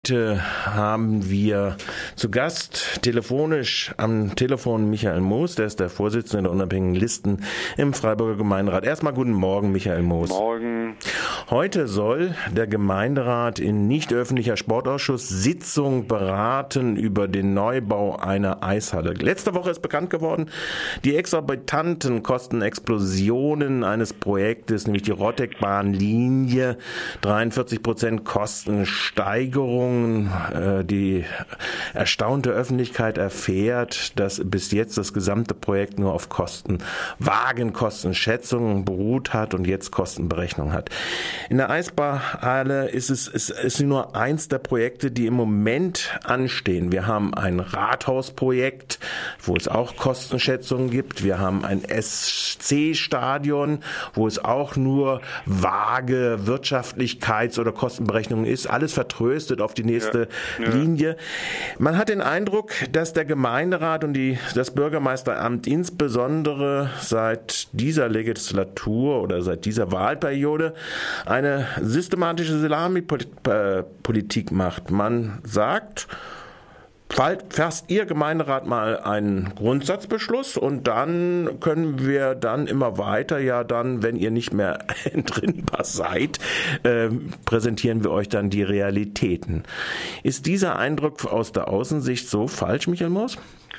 Heute haben wir zu Gast telefonisch am Telefon Michael Moos, der ist der Vorsitzende der unabhängigen Listen im Freiburger Gemeinderat. Erstmal guten Morgen, Michael Moos. Morgen. Heute soll der Gemeinderat in nicht öffentlicher Sportausschuss Sitzung beraten über den Neubau einer Eishalle. Letzte Woche ist bekannt geworden, die exorbitanten Kostenexplosionen eines Projektes, nämlich die Rotteckbahnlinie, 43% Kostensteigerung. Die erstaunte Öffentlichkeit erfährt, dass bis jetzt das gesamte Projekt nur auf Kostenschätzungen beruht hat und jetzt Kostenberechnung hat. In der Eisbahhalle ist nur eins der Projekte, die im Moment anstehen. Wir haben ein Rathausprojekt, wo es auch Kostenschätzungen gibt. Wir haben ein SC-Stadion, wo es auch nur vage Wirtschaftlichkeits- oder Kostenberechnungen ist. Alles vertröstet auf die nächste Linie. Man hat den Eindruck, dass der Gemeinderat und das Bürgermeisteramt insbesondere seit dieser Legislatur oder seit dieser Wahlperiode eine systematische Salamipolitik macht. Man sagt, fasst Ihr Gemeinderat mal einen Grundsatzbeschluss und dann können wir dann immer weiter, wenn ihr nicht mehr entrinnbar seid, präsentieren wir euch dann die Realitäten. Ist dieser Eindruck aus der Außensicht so falsch, Michael Moos?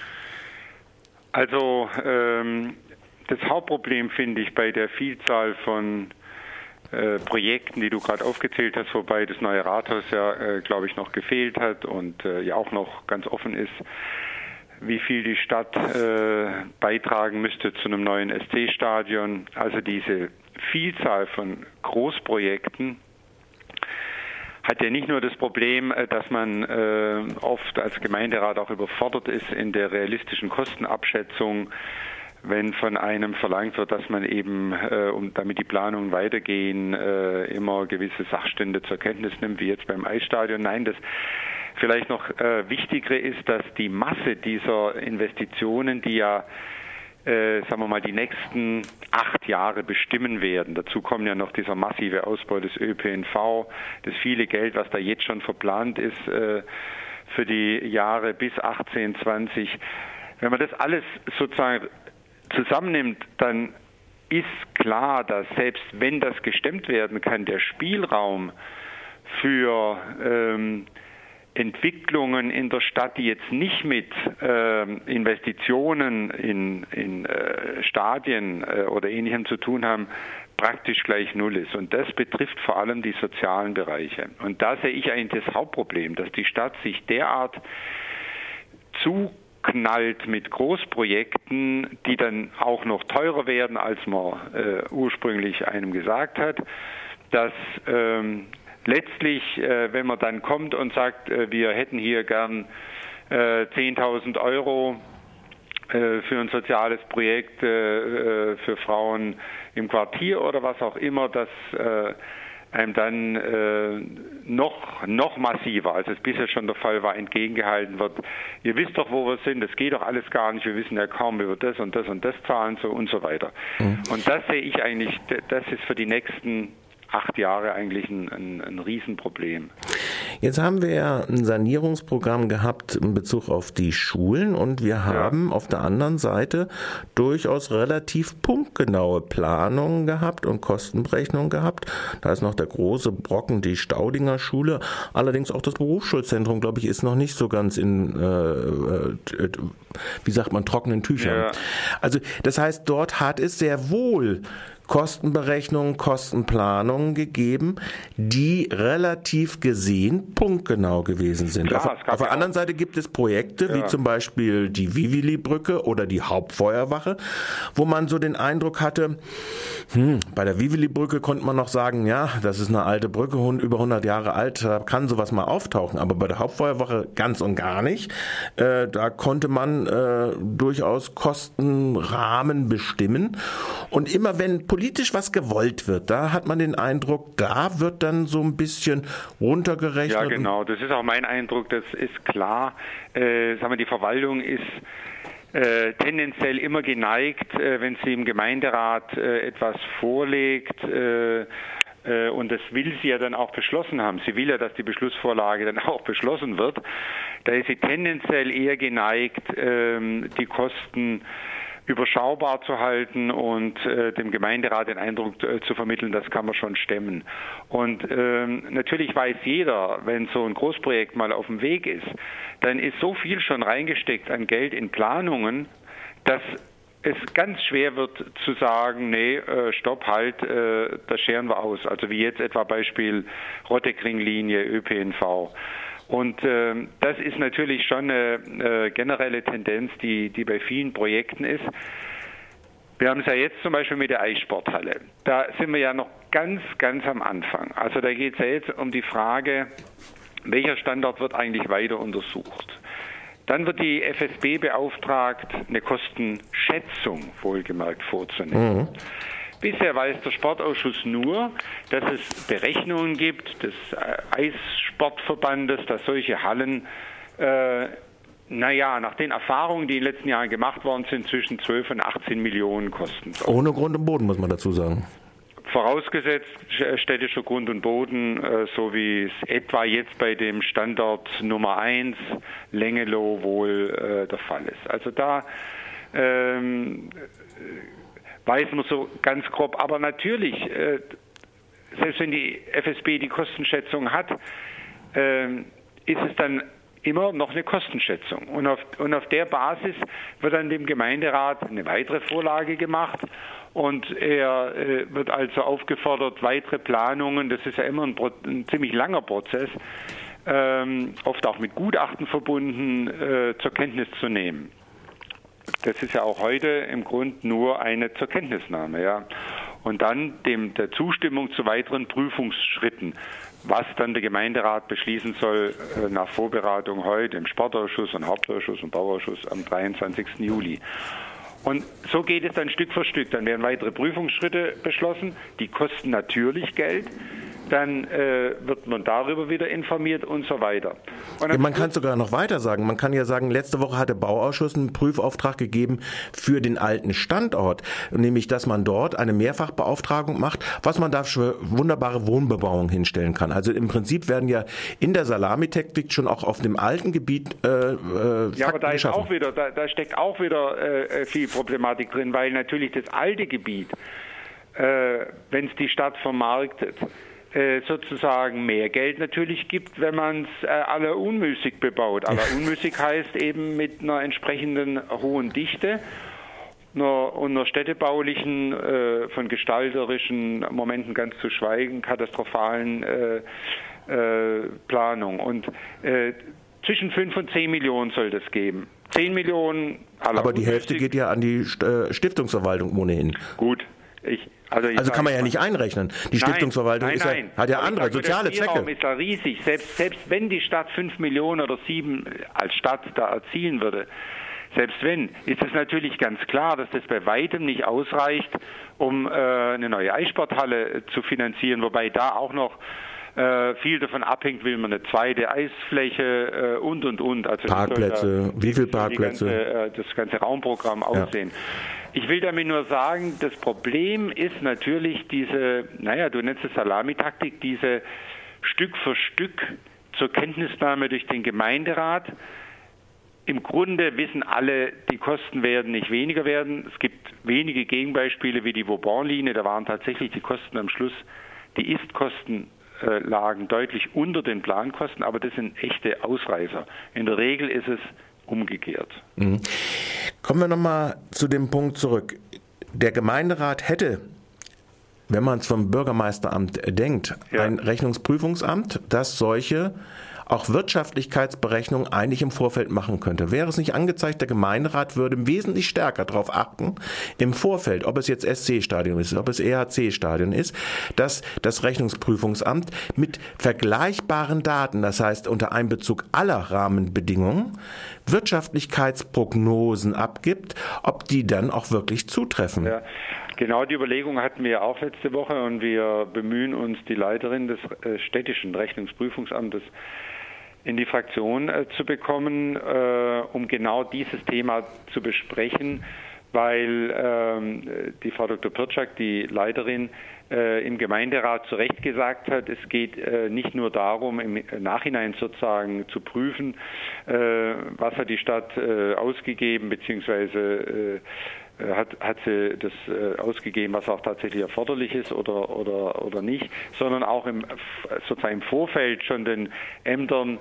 Also das Hauptproblem finde ich bei der Vielzahl von Projekten, die du gerade aufgezählt hast, wobei das neue Rathaus glaube ich, noch gefehlt hat und auch noch ganz offen ist, wie viel die Stadt beitragen müsste zu einem neuen SC-Stadion. Also diese Vielzahl von Großprojekten hat ja nicht nur das Problem, dass man oft als Gemeinderat auch überfordert ist in der realistischen Kostenabschätzung, wenn von einem verlangt wird, dass man eben, damit die Planungen weitergehen, immer gewisse Sachstände zur Kenntnis nimmt, wie jetzt beim Eisstadion. Nein, das vielleicht noch wichtigere ist, dass die Masse dieser Investitionen, die die nächsten 8 Jahre bestimmen werden. Dazu kommt ja noch dieser massive Ausbau des ÖPNV, das viele Geld, was da jetzt schon verplant ist für die Jahre bis 18, 20. Wenn man das alles sozusagen zusammennimmt, dann ist klar, dass selbst wenn das gestemmt werden kann, der Spielraum für Entwicklungen in der Stadt, die jetzt nicht mit Investitionen in Stadien oder Ähnlichem zu tun haben, praktisch gleich null ist. Und das betrifft vor allem die sozialen Bereiche. Und da sehe ich eigentlich das Hauptproblem, dass die Stadt sich derart zuknallt mit Großprojekten, die dann auch noch teurer werden, als man ursprünglich einem gesagt hat, dass letztlich, wenn man dann kommt und sagt, wir hätten hier gern 10.000 Euro für ein soziales Projekt für Frauen im Quartier oder was auch immer, dass einem dann noch massiver, als es bisher schon der Fall war, entgegengehalten wird. Ihr wisst doch, wo wir sind, das geht doch alles gar nicht, wir wissen ja kaum, wie wir das und das und das zahlen so und so weiter. Und das sehe ich eigentlich, das ist für die nächsten 8 Jahre eigentlich ein Riesenproblem. Jetzt haben wir ja ein Sanierungsprogramm gehabt in Bezug auf die Schulen und wir haben auf der anderen Seite durchaus relativ punktgenaue Planungen gehabt und Kostenberechnungen gehabt. Da ist noch der große Brocken, die Staudinger Schule. Allerdings auch das Berufsschulzentrum, glaube ich, ist noch nicht so ganz in, trockenen Tüchern. Ja. Also das heißt, dort hat es sehr wohl Kostenberechnungen, Kostenplanungen gegeben, die relativ gesehen punktgenau gewesen sind. Klar, auf der anderen Seite gibt es Projekte, wie zum Beispiel die Vivili-Brücke oder die Hauptfeuerwache, wo man so den Eindruck hatte, bei der Vivili-Brücke konnte man noch sagen, ja, das ist eine alte Brücke, über 100 Jahre alt, da kann sowas mal auftauchen, aber bei der Hauptfeuerwache ganz und gar nicht. Da konnte man durchaus Kostenrahmen bestimmen und immer wenn politisch was gewollt wird, da hat man den Eindruck, da wird dann so ein bisschen runtergerechnet. Ja, genau, das ist auch mein Eindruck, das ist klar. Die Verwaltung ist tendenziell immer geneigt, wenn sie im Gemeinderat etwas vorlegt, und das will sie ja dann auch beschlossen haben. Sie will ja, dass die Beschlussvorlage dann auch beschlossen wird. Da ist sie tendenziell eher geneigt, die Kosten überschaubar zu halten und dem Gemeinderat den Eindruck zu vermitteln, das kann man schon stemmen. Und natürlich weiß jeder, wenn so ein Großprojekt mal auf dem Weg ist, dann ist so viel schon reingesteckt an Geld in Planungen, dass es ganz schwer wird zu sagen, nee, stopp, halt, das scheren wir aus. Also wie jetzt etwa Beispiel Rotteckring-Linie, ÖPNV. Und das ist natürlich schon eine generelle Tendenz, die bei vielen Projekten ist. Wir haben es ja jetzt zum Beispiel mit der Eissporthalle. Da sind wir ja noch ganz am Anfang. Also da geht es ja jetzt um die Frage, welcher Standort wird eigentlich weiter untersucht. Dann wird die FSB beauftragt, eine Kostenschätzung wohlgemerkt vorzunehmen. Bisher weiß der Sportausschuss nur, dass es Berechnungen gibt des Eissportverbandes, dass solche Hallen, nach den Erfahrungen, die in den letzten Jahren gemacht worden sind, zwischen 12 und 18 Millionen kosten sollen. Ohne Grund und Boden, muss man dazu sagen. Vorausgesetzt städtischer Grund und Boden, so wie es etwa jetzt bei dem Standort Nummer 1 Lengelow wohl der Fall ist. Also da weiß man so ganz grob. Aber natürlich, selbst wenn die FSB die Kostenschätzung hat, ist es dann immer noch eine Kostenschätzung. Und auf der Basis wird dann dem Gemeinderat eine weitere Vorlage gemacht. Und er wird also aufgefordert, weitere Planungen, das ist ja immer ein ziemlich langer Prozess, oft auch mit Gutachten verbunden, zur Kenntnis zu nehmen. Das ist ja auch heute im Grunde nur eine zur Kenntnisnahme, ja. Und dann der Zustimmung zu weiteren Prüfungsschritten, was dann der Gemeinderat beschließen soll nach Vorberatung heute im Sportausschuss und Hauptausschuss und Bauausschuss am 23. Juli. Und so geht es dann Stück für Stück. Dann werden weitere Prüfungsschritte beschlossen. Die kosten natürlich Geld. Dann wird man darüber wieder informiert und so weiter. Und man kann sogar noch weiter sagen. Man kann ja sagen, letzte Woche hat der Bauausschuss einen Prüfauftrag gegeben für den alten Standort, nämlich dass man dort eine Mehrfachbeauftragung macht, was man da für wunderbare Wohnbebauung hinstellen kann. Also im Prinzip werden ja in der Salamitaktik schon auch auf dem alten Gebiet ja, aber da ist auch wieder, da steckt auch wieder viel Problematik drin, weil natürlich das alte Gebiet, wenn es die Stadt vermarktet, sozusagen mehr Geld natürlich gibt, wenn man es aller unmüßig bebaut. Aller unmüßig heißt eben mit einer entsprechenden hohen Dichte und einer städtebaulichen, von gestalterischen Momenten ganz zu schweigen, katastrophalen Planung. Und zwischen 5 und 10 Millionen soll das geben. 10 Millionen aller Aber die Hälfte geht ja an die Stiftungsverwaltung ohnehin. Gut. Also kann man ja nicht einrechnen. Die Stiftungsverwaltung hat ja andere soziale Zwecke. Der Spielraum ist ja riesig. Selbst wenn die Stadt 5 Millionen oder 7 als Stadt da erzielen würde, selbst wenn, ist es natürlich ganz klar, dass das bei weitem nicht ausreicht, um eine neue Eissporthalle zu finanzieren, wobei da auch noch viel davon abhängt, will man eine zweite Eisfläche und. Also Parkplätze, wie viele Parkplätze? Das ganze Raumprogramm aussehen. Ja. Ich will damit nur sagen, das Problem ist natürlich diese, du nennst es Salamitaktik, diese Stück für Stück zur Kenntnisnahme durch den Gemeinderat. Im Grunde wissen alle, die Kosten werden nicht weniger werden. Es gibt wenige Gegenbeispiele wie die Vauban-Linie, da waren tatsächlich die Kosten am Schluss, die Ist-Kosten lagen deutlich unter den Plankosten, aber das sind echte Ausreißer. In der Regel ist es umgekehrt. Mhm. Kommen wir nochmal zu dem Punkt zurück. Der Gemeinderat hätte, wenn man es vom Bürgermeisteramt denkt, ein Rechnungsprüfungsamt, das solche auch Wirtschaftlichkeitsberechnungen eigentlich im Vorfeld machen könnte. Wäre es nicht angezeigt, der Gemeinderat würde wesentlich stärker darauf achten, im Vorfeld, ob es jetzt SC-Stadion ist, ob es EHC-Stadion ist, dass das Rechnungsprüfungsamt mit vergleichbaren Daten, das heißt unter Einbezug aller Rahmenbedingungen, Wirtschaftlichkeitsprognosen abgibt, ob die dann auch wirklich zutreffen. Ja. Genau die Überlegung hatten wir auch letzte Woche und wir bemühen uns, die Leiterin des städtischen Rechnungsprüfungsamtes in die Fraktion zu bekommen, um genau dieses Thema zu besprechen, weil die Frau Dr. Pirczak, die Leiterin, im Gemeinderat zu Recht gesagt hat, es geht nicht nur darum, im Nachhinein sozusagen zu prüfen, was hat die Stadt ausgegeben, beziehungsweise hat sie das ausgegeben, was auch tatsächlich erforderlich ist oder nicht, sondern auch sozusagen im Vorfeld schon den Ämtern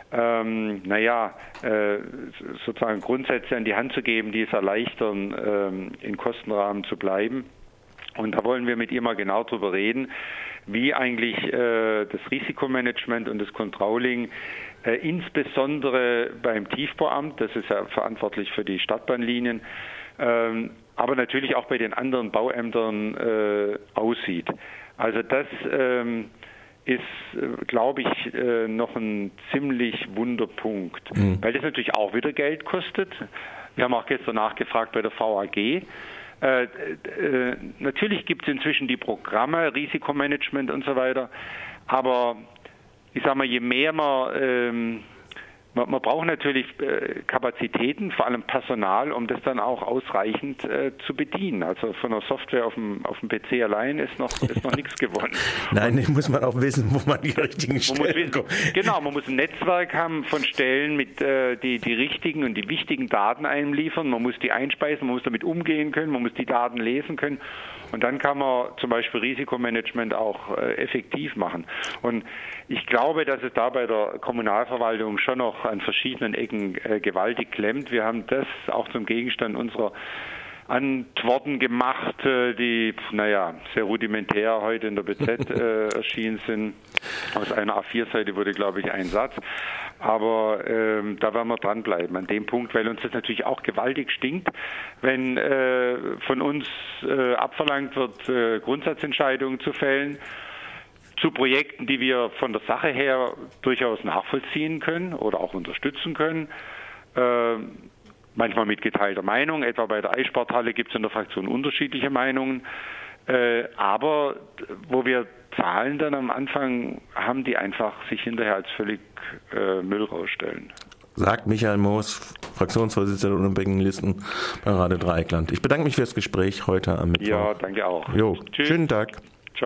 sozusagen Grundsätze an die Hand zu geben, die es erleichtern, in Kostenrahmen zu bleiben. Und da wollen wir mit ihr mal genau drüber reden, wie eigentlich das Risikomanagement und das Controlling insbesondere beim Tiefbauamt, das ist ja verantwortlich für die Stadtbahnlinien, aber natürlich auch bei den anderen Bauämtern aussieht. Also das ist, glaube ich, noch ein ziemlich Wunderpunkt, weil das natürlich auch wieder Geld kostet. Wir haben auch gestern nachgefragt bei der VAG. Natürlich gibt es inzwischen die Programme, Risikomanagement und so weiter, aber ich sage mal, je mehr man braucht natürlich Kapazitäten, vor allem Personal, um das dann auch ausreichend zu bedienen. Also von der Software auf dem PC allein ist noch nichts gewonnen. Nein, muss man auch wissen, wo man die richtigen Stellen kommt. Genau, man muss ein Netzwerk haben von Stellen, mit die richtigen und die wichtigen Daten einliefern. Man muss die einspeisen, man muss damit umgehen können, man muss die Daten lesen können. Und dann kann man zum Beispiel Risikomanagement auch effektiv machen. Und ich glaube, dass es da bei der Kommunalverwaltung schon noch an verschiedenen Ecken gewaltig klemmt. Wir haben das auch zum Gegenstand unserer Antworten gemacht, die, sehr rudimentär heute in der BZ erschienen sind. Aus einer A4-Seite wurde, glaube ich, ein Satz. Aber da werden wir dranbleiben an dem Punkt, weil uns das natürlich auch gewaltig stinkt, wenn von uns abverlangt wird, Grundsatzentscheidungen zu fällen zu Projekten, die wir von der Sache her durchaus nachvollziehen können oder auch unterstützen können. Manchmal mit geteilter Meinung, etwa bei der Eissporthalle gibt es in der Fraktion unterschiedliche Meinungen, aber wo wir Zahlen dann am Anfang haben, die einfach sich hinterher als völlig Müll rausstellen. Sagt Michael Moos, Fraktionsvorsitzender der Unabhängigen Listen bei Radio Dreieckland. Ich bedanke mich für das Gespräch heute am Mittwoch. Ja, danke auch. Jo, tschüss. Schönen Tag.